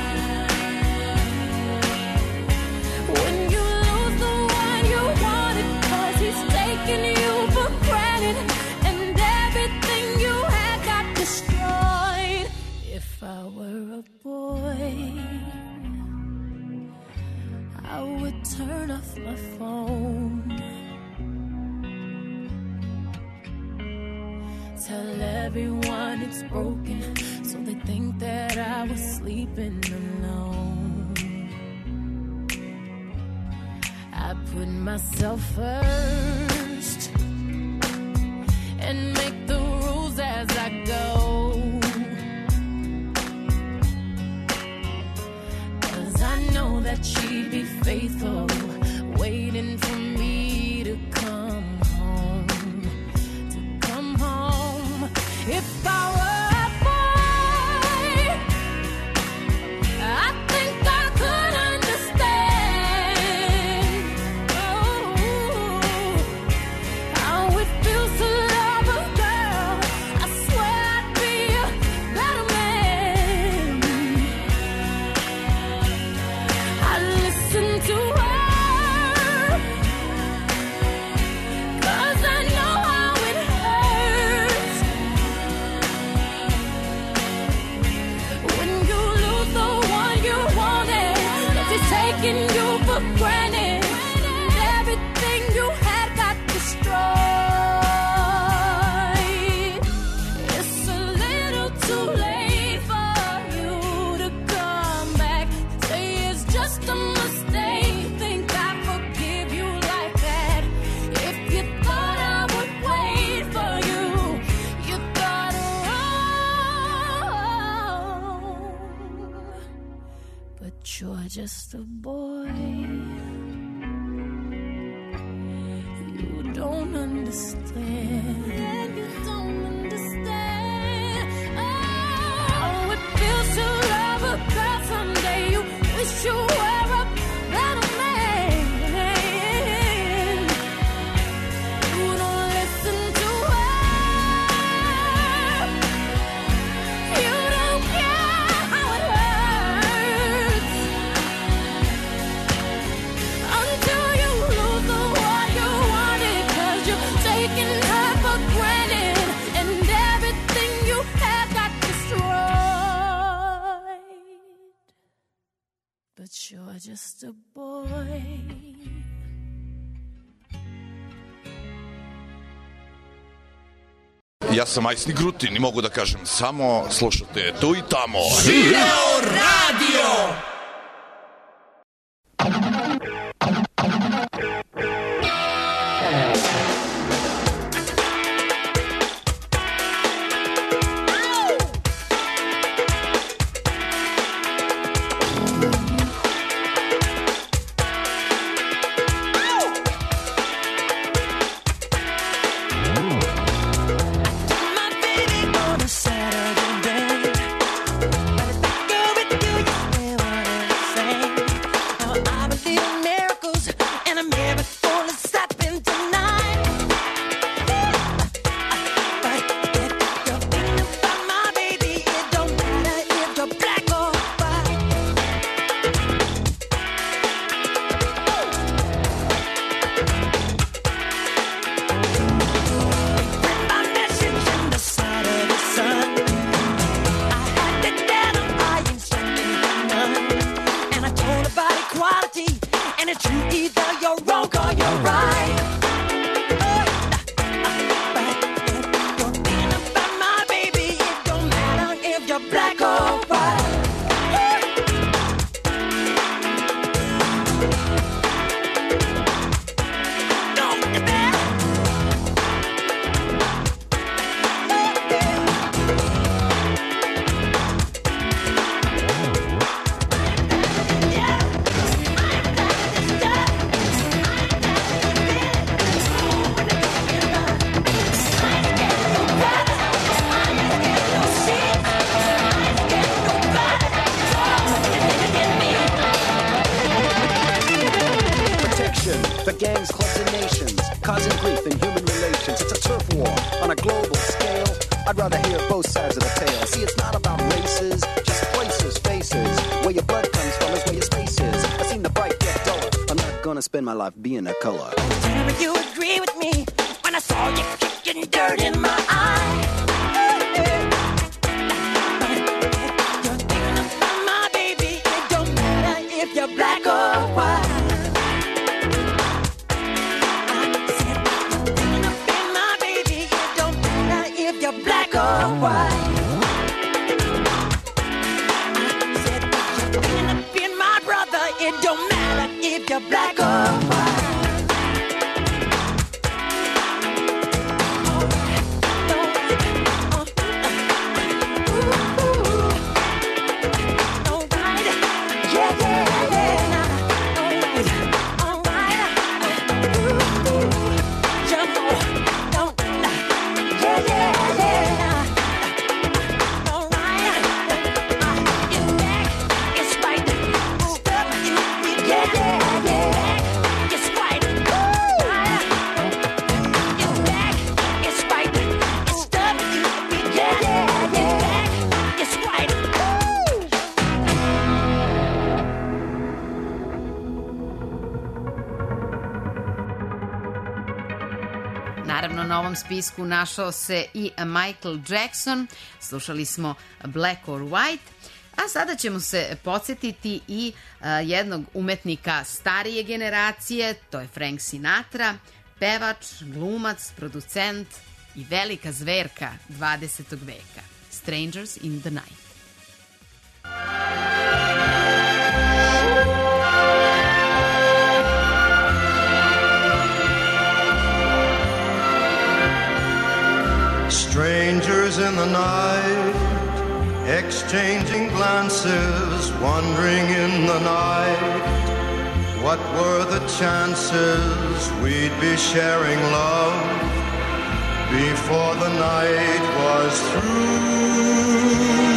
when you lose the one you wanted, 'cause he's taking you for granted and everything you had got destroyed. If I were a boy, I would turn off my phone, tell everyone it's broken, so they think that I was sleeping alone. I put myself first and make the rules as I go, 'cause I know that she'd be faithful, waiting for me to come home, to come home. If I were a boy, I think I could understand, oh, how it feels to love a girl. I swear I'd be a better man. I listen to her, 'cause I know how it hurts when you lose the one you wanted, 'cause he's taking you for granted and everything you had got destroyed. It's a little too late for you to come back, say it's just a mistake, think I forgive you like that. If you thought I would wait for you, you thought wrong. But you're just a boy, don't understand. You don't understand. Oh, it feels to love a girl someday. You wish you were a better man. You don't listen to her. You don't care how it hurts until you lose the one you wanted. 'Cause you're taking her for granted, and everything you had got destroyed. But you're just a boy. Ja sam Majsni Grutin i mogu da kažem samo slušate tu i tamo. Živeo radio! On a Saturday day, but if I go with you, you hear what I'm saying. Now I believe in miracles, and a miracle is happening tonight. But if you're thinking about my baby, it don't matter if you're black or white. My message in the side of the sun. I had to get a iron something none. And I told about equality, and it's you either you're wrong or you're right. But if you're thinking about my baby, it don't matter if you're black or white. Don't get that. Protection for gangs, clubs, and nations, causing grief in human relations. It's a turf war on a global scale. I'd rather hear both sides of the tale. See, it's not about races, just places, faces. Where your blood comes from is where your space is. I've seen the bright get duller. I'm not gonna spend my life being a color. Tell me you agree with me when I saw you kicking dirt in my eye. You're thinking about my baby, it don't matter if you're black or white. I said you're thinking about my baby, it don't matter if you're black or white. I said you're thinking about my brother, it don't matter if you're black or white. Naravno, na ovom spisku našao se i Michael Jackson. Slušali smo Black or White. A sada ćemo se podsjetiti i uh, jednog umetnika starije generacije, to je Frank Sinatra, pevač, glumac, producent i velika zverka dvadesetog veka. Strangers in the Night. Strangers in the night, exchanging glances, wandering in the night. What were the chances we'd be sharing love before the night was through?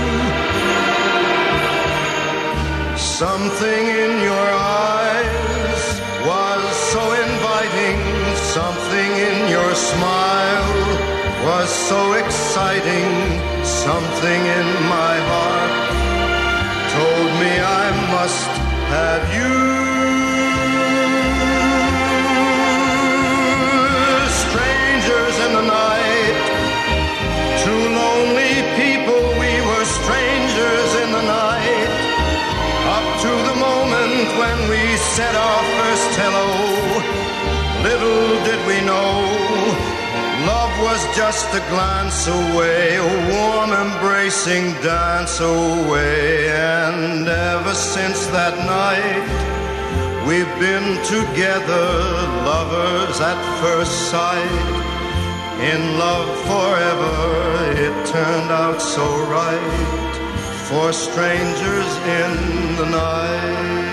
Something in your eyes was so inviting, something in your smile was so exciting, something in my heart told me I must have you. Strangers in the night, two lonely people, we were strangers in the night, up to the moment when we said our first hello. Little did we know, love was just a glance away, a warm embracing dance away. And ever since that night, we've been together, lovers at first sight, in love forever. It turned out so right for strangers in the night.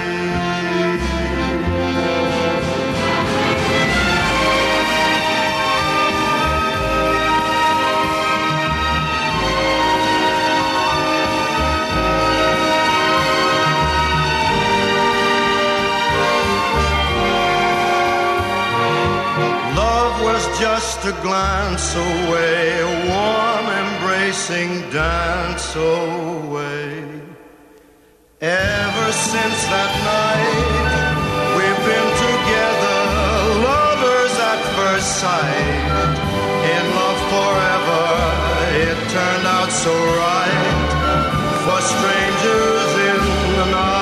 Just a glance away, a warm embracing dance away. Ever since that night, we've been together, lovers at first sight, in love forever. It turned out so right for strangers in the night.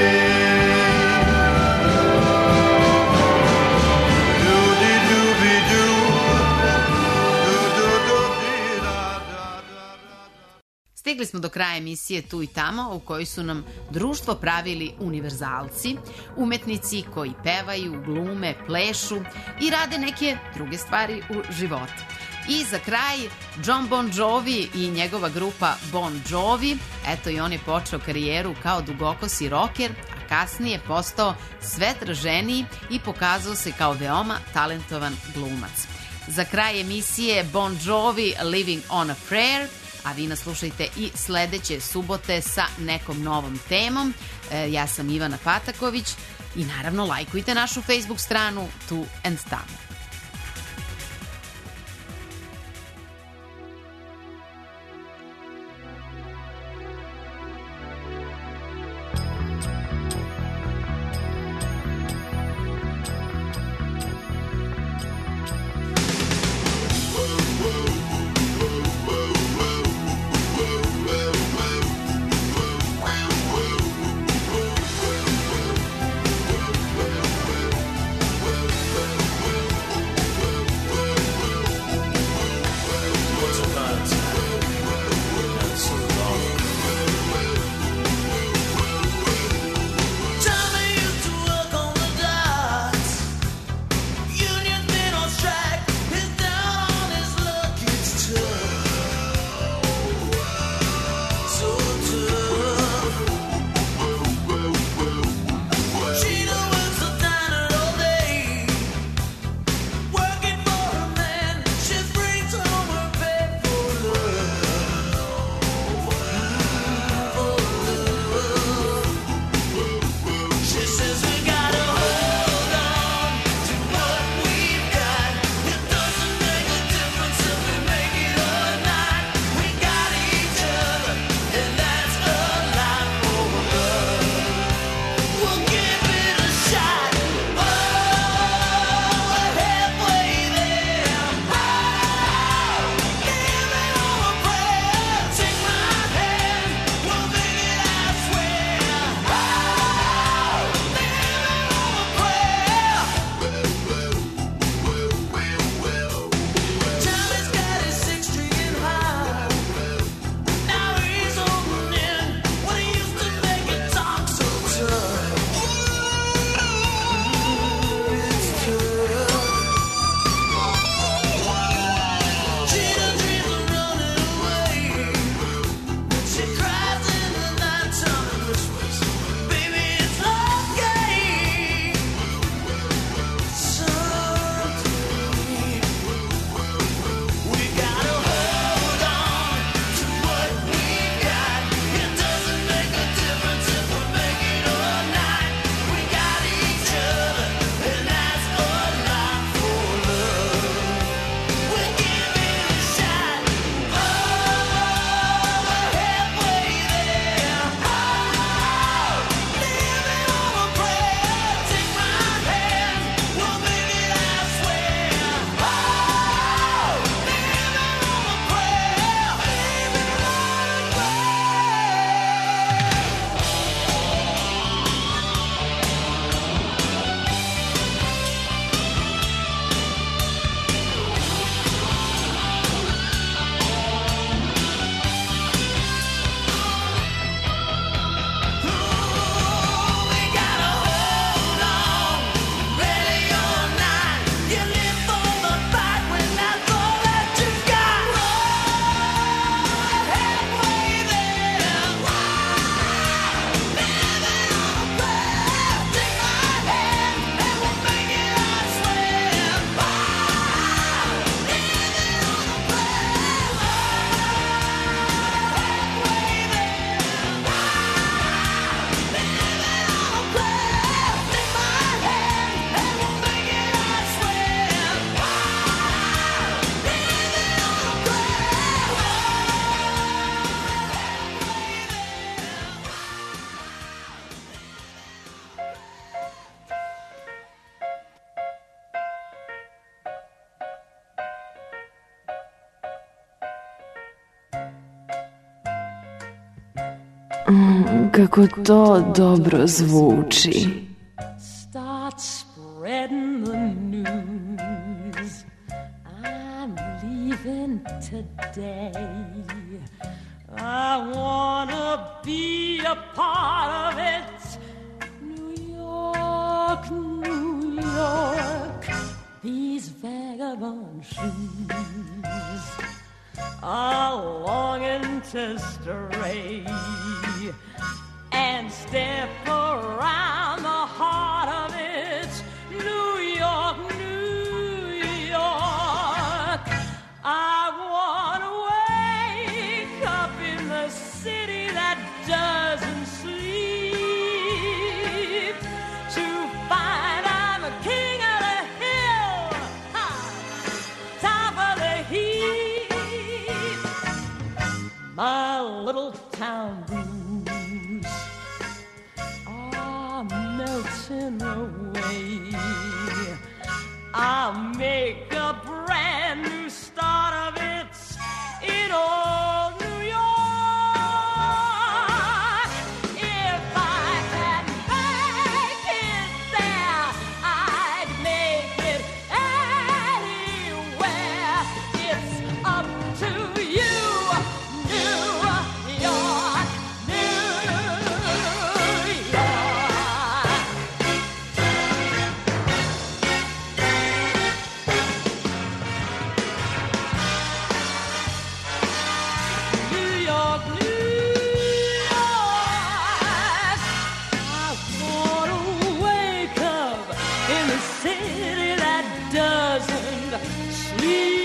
Stigli smo do kraja emisije Tu i tamo, u kojoj su nam društvo pravili univerzalci, umetnici koji pevaju, glume, plešu i rade neke druge stvari u životu. I za kraj, John Bon Jovi i njegova grupa Bon Jovi, eto i on je počeo karijeru kao dugokosi roker, a kasnije postao sve traženiji i pokazao se kao veoma talentovan glumac. Za kraj emisije Bon Jovi, Living on a Prayer, a vi nas slušajte i sledeće subote sa nekom novom temom. E, ja sam Ivana Pataković i naravno lajkujte našu Facebook stranu Tu and Tamo. Mm, kako to dobro zvuči. Start spreading the news. I'm leaving today. I wanna be a part of it. New York, New York, these vagabond shoes are longing to stray and step around the heart of it. New York, New York, I wanna wake up in the city that doesn't sleep to find I'm a king of the hill, ha, top of the heap. My little town blues are melting away. I'll make a brand new start of it in old New York. If I can make it there, I'd make it anywhere. It's up to you, New York, New York. New York, New York, I wanna wake up in a city that doesn't sleep.